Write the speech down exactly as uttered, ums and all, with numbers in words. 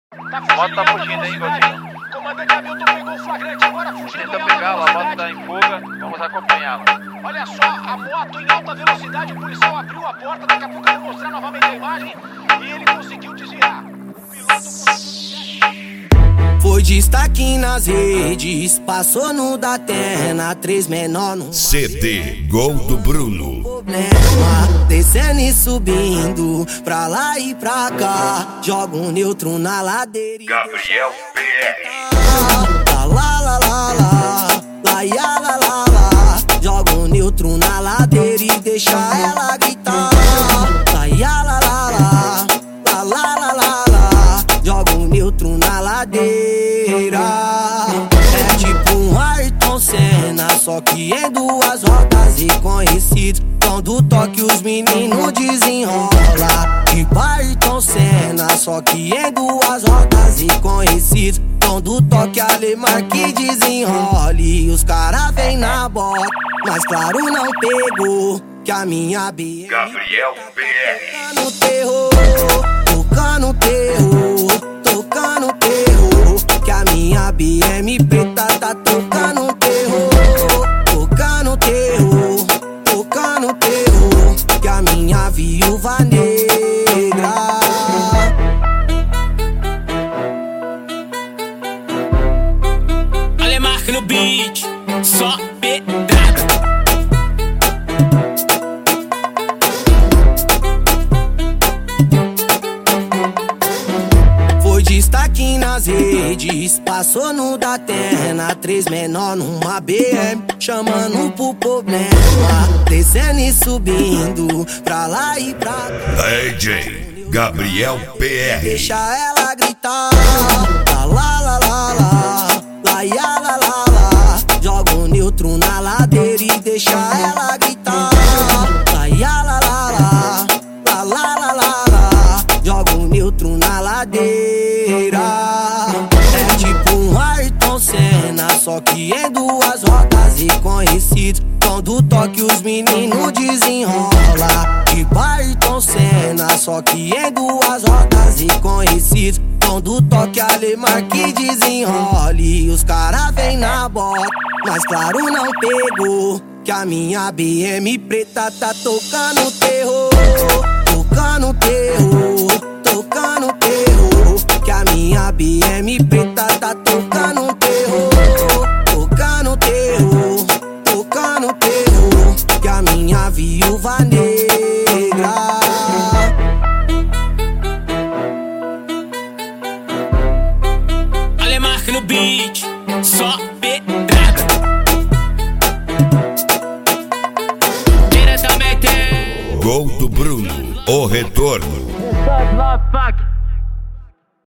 A moto tá fugindo, hein, Godinho? Comandante Hamilton pegou o flagrante, agora fugindo. Tenta pegá-la, a moto tá em fuga, vamos acompanhá-la. Olha só, a moto em alta velocidade, o policial abriu a porta, daqui a pouco eu vou mostrar novamente a imagem e ele conseguiu desviar. O piloto conseguiu desviar. Foi destaque nas redes, passou no da terra, três menor no C D Gol do Bruno. Problema, descendo e subindo, pra lá e pra cá, joga um neutro na ladeira. Gabriel P R. Lá, lá, lá, lá, lá, lá, ia, lá, lá, lá, joga um neutro na ladeira e deixa ela gritar. Lá, ia, lá, lá, lá, lá, lá, lá, lá, lá, joga um neutro na ladeira. É tipo um Ayrton Senna, só que em duas rodas e conhecido. Quando toque os meninos desenrola. Tipo Ayrton Senna, só que em duas rodas e conhecido. Quando toque alemão que desenrole. Os cara vem na bota, mas claro não pegou, que a minha B M Gabriel P R. tocando terror, tocando terror, tocando terror, que a minha B M preta tá tocando terror, tocando terror, tocando terror, que a minha viúva negra. Alemarque no beat, só pedrada. Foi destaque nas redes, passou no da terra, três menor numa B M, chamando pro problema, descendo e subindo, pra lá e pra cá. D J Gabriel P R. Deixa ela gritar. Lá, lá, lá, lá, lá, lá, ia, lá, lá, lá, joga um neutro na ladeira e deixa ela gritar. Lá, ia, lá, lá, lá, lá, lá, lá, lá, lá, joga um neutro na ladeira. É tipo um Ayrton Senna, só que em duas rodas e conhecido. Quando toque os meninos desenrola. Tipo Ayrton Senna, só que em duas rodas e conhecido. Quando toque alemão que desenrole. Os cara vem na bota, mas claro não pegou, que a minha B M preta tá tocando terror, tocando terror, tocando terror, que a minha B M preta tá tocando terror, tocando terror, tocando terror, que a minha viúva negra. Alemarque no beat, só pedrada. Diretamente Gol do Bruno. O retorno. Love, fuck.